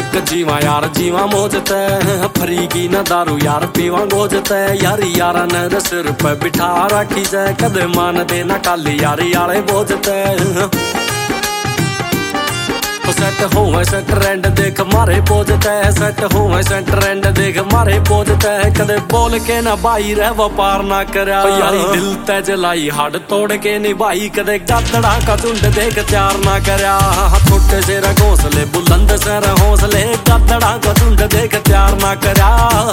एक जीवा यार जीवा मोजते फरी की न दारू यार पीवा गोजते यारी यारा ने सिर पे बिठा रखी जाए कदे मान देना काली यारी यारे बोझते सेट हो से ट्रेंड देख मारे पोजते सेट हो से ट्रेंड देख मारे पोजते कदे बोल के ना बाई रह व्यापार ना करया यारी दिल ते जलाई हड तोड़ के निभाई कदे गादड़ा का झुंड देख प्यार ना करया छोटे से घोंसले बुलंद से हौसले गादड़ा का झुंड देख प्यार ना करया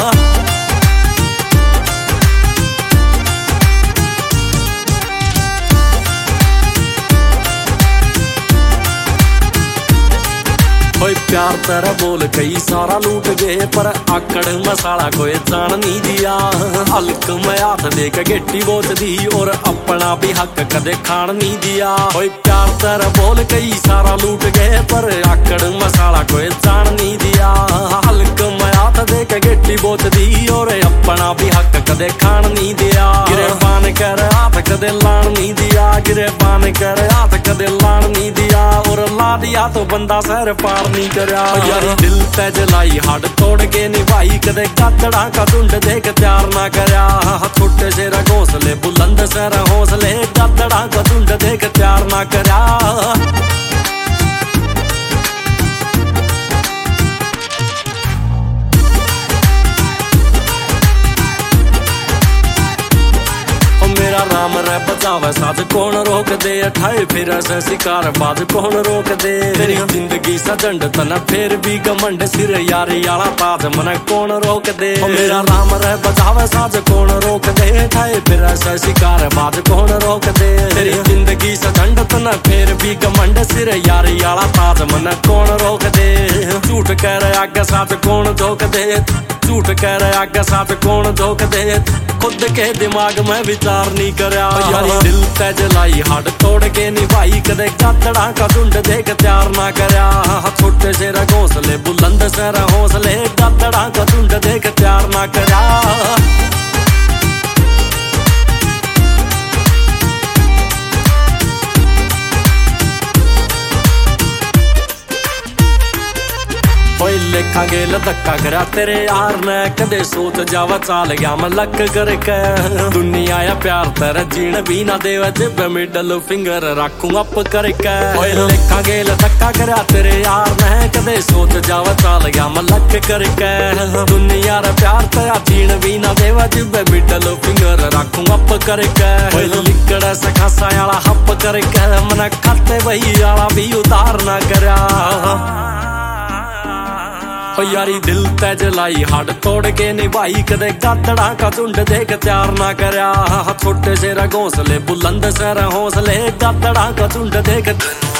कोई प्यार तेरा बोल कई सारा लूट गए पर आकड़ मसाला कोई जान नहीं दिया हल्क में हाथ देके गेटी बोच दी और अपना भी हक कदे खान नहीं दिया कोई प्यार तेरा बोल कई सारा लूट गए पर आकड़ मसाला कोई जान नहीं दिया हल्क में हाथ देके गेटी बोच दी और अपना भी हक कदे खान नहीं दिया गिरबान कर हाथ कदे लान नहीं दिया गिरबान कर हाथ कदे लान नहीं दिया और ला दिया तो बंदा सर पार नहीं करया यारी दिल ते जलाई हड तोड़ के निभाई कदे गादड़ा का झुंड देख प्यार ना करया छोटे से घोंसले बुलंद से हौसले गादड़ा का झुंड देख प्यार ना करया मेरा राम रे बचावे साथ कौन रोक दे अठाए फिर ऐसे शिकार बाद कौन रोक दे तेरी जिंदगी सजंड तना फिर भी घमंड सिर यारी आला ताज मन कौन रोक दे मेरा राम रे बचावे साथ कौन रोक दे अठाए फिर ऐसे शिकार बाद कौन रोक दे तेरी जिंदगी सजंड तना फिर भी घमंड सिर यारी आला ताज मन कौन रोक दे झूठ कह रहे आगे साथ कौन झोंक दे झूठ कह रहे आगे साथ कौन झोंक दे खुद के दिमाग में विचार नहीं करया यारी दिल ते जलाई हड तोड़ के निभाई कदे गादड़ा का झुंड देख प्यार ना करया छोटे से घोंसले बुलंद से हौसले गादड़ा का झुंड देख प्यार ना करया लेखा गेल धक्का करा तेरे यार ने कदे सोच जावा चाल गया मैं लक करके दुनिया या प्यार तेरा जीण भी ना देवा जब मिडल फिंगर रखूं अप करके लेखा गेल धक्का करा तेरे यार ने कदे सोच जावा चाल गया मैं लक करके दुनिया रा प्यार तेरा जीण भी ना देवा जब मिडल फिंगर रखूं अप करके लिकड़ा सखासा वाला हप करके मन खाते वही वाला भी उधार ना करया यारी दिल ते जलाई हड तोड़ के निभाई कदे गादड़ा का झुंड देख प्यार ना करया छोटे से घोंसले बुलंद से हौसले गादड़ा का झुंड देख